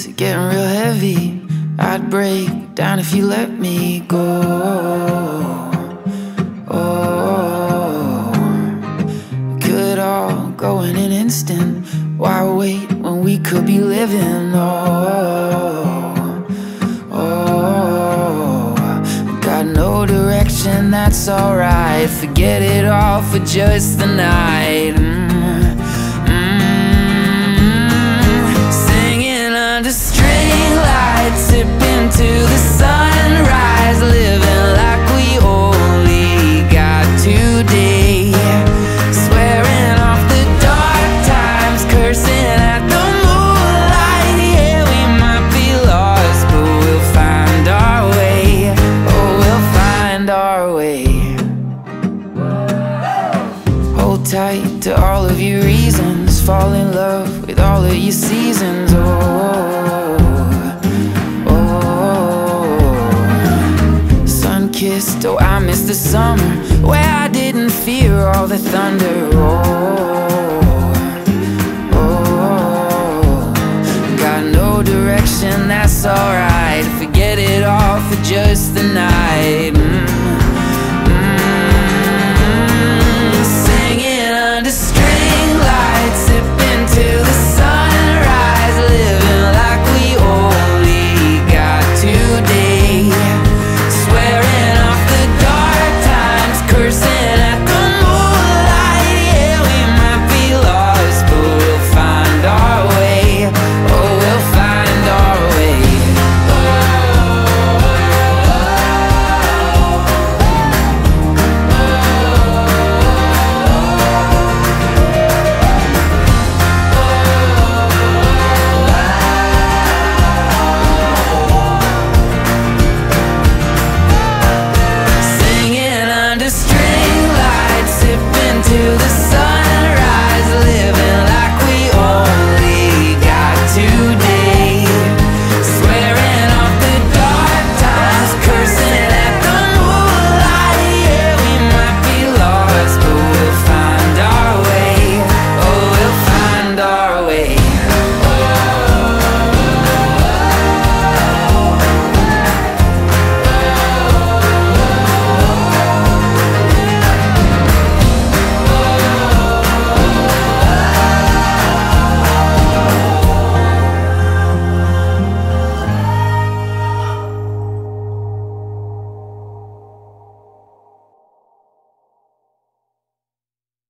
is getting real heavy. I'd break down if you let me go. Oh, could all go in an instant. Why wait when we could be living? Got no direction, that's alright. Forget it all for just the night. Singing under string lights, sipping to the sunrise, living like we only got today. Swearing off the dark times, cursing at the moonlight. Yeah, we might be lost, but we'll find our way. Oh, we'll find our way. Hold tight to all of your reasons, fall in love with all of your seasons. Sun-kissed, oh, I miss the summer where I didn't fear all the thunder. Got no direction, that's alright. Forget it all for just the night.